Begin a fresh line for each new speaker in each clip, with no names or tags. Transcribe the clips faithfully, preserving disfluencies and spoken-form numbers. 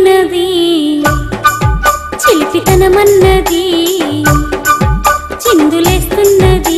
మొదలైనది చిలిపితనమన్నది చిందులేస్తున్నది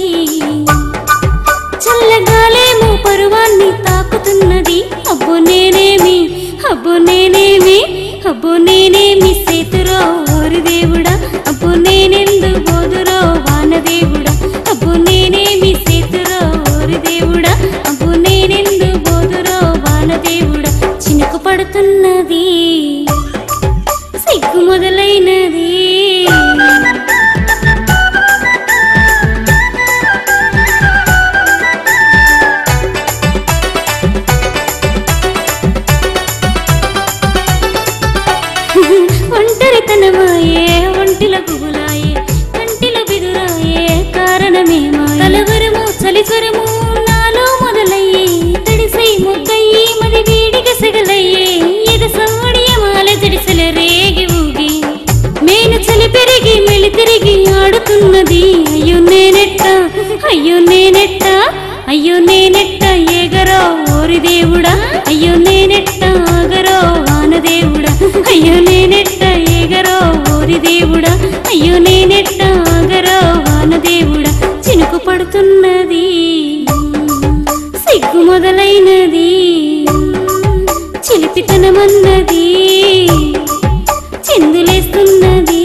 చల్లగాలేమో పరువాన్ని తాకుతున్నది అబ్బో నేనేమి అబ్బో నేనేమి అబ్బో నేనేమి సేతురో ఓరి దేవుడా అబ్బో నేనెందు బోదురో వానదేవుడా అబ్బో నేనేమి సేతురో ఓరి దేవుడా అబ్బో నేనెందు బోదురో వానదేవుడా చినుకు పడుతున్నది సిగ్గు మొదలైనది ఒంటరితనమాయే ఒంటిల గుబులాయే కంటిల బిదురాయే కారణమేమా కలవరము చలిజ్వరము నాలో మొదలయ్యే తడిసై మొగ్గయ్యి మది వీడిగ సెగలయ్యే ఎద సౌడియమాల జడిసెల రేగి ఊగి మేను చలి పెరిగి మెలి తిరిగి ఆడుతున్నది అయ్యో నేనెట్ట అయ్యో నేనెట్ట అయ్యో నేనెట్ట ఏగరో ఓరి దేవుడా అయ్యో నేనెట్ట ఆగరో వానదేవుడా అయ్యో నేనెట్ట ఏగరో ఓరి దేవుడా అయ్యో నేనెట్ట ఆగరో వానదేవుడా చినుకు పడుతున్నది సిగ్గు మొదలైనది చిలిపితనమన్నది చిందులేస్తున్నది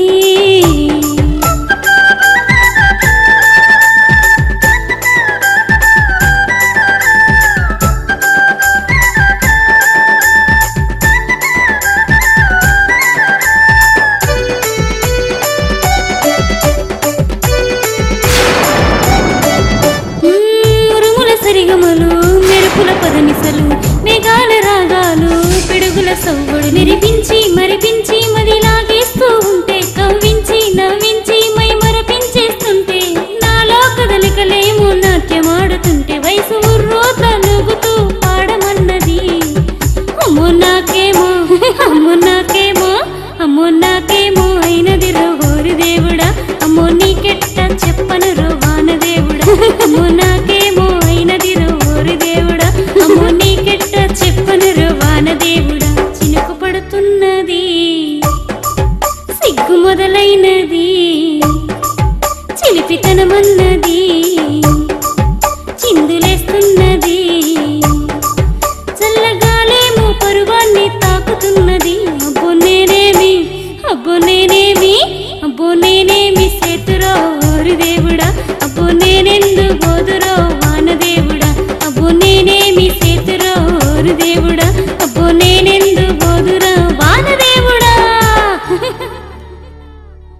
సరిగమలు మెరుపుల పదనిసలు మేఘాల రాగాలు పిడుగుల సవ్వడు మెరిపించి మరిపించి మది లాగేస్తూ ఉంటే కవ్వించి నవ్వించి మై మరపించేస్తుంటే నాలో కదలికలేమో నాట్యమాడుతుంటే వయసు ఉర్రో తలుగుతూ పాడమన్నది అమ్మో నాకేమో అమ్మో నాకేమో అమ్మో నాకేమో అయినది రో ఓరి దేవుడా అమ్మో నీకెట్ట చెప్పను రో వానదేవుడా అమ్మో నాకేమో అయినది రో ఓరి దేవుడా అమ్మో నీకెట్ట చెప్పను రో వానదేవుడా చినుకు పడుతున్నది సిగ్గు మొదలైనది చిలిపితనమన్నది